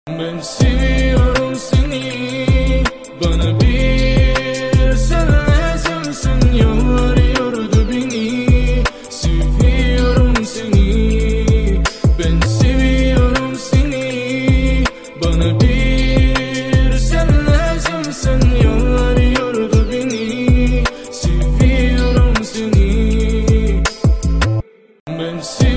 Ben seviyorum seni, bana bir sen lazımsın. Yollar yordu beni, seviyorum seni. Ben seviyorum seni, bana bir sen lazımsın. Yollar yordu beni, seviyorum seni. Ben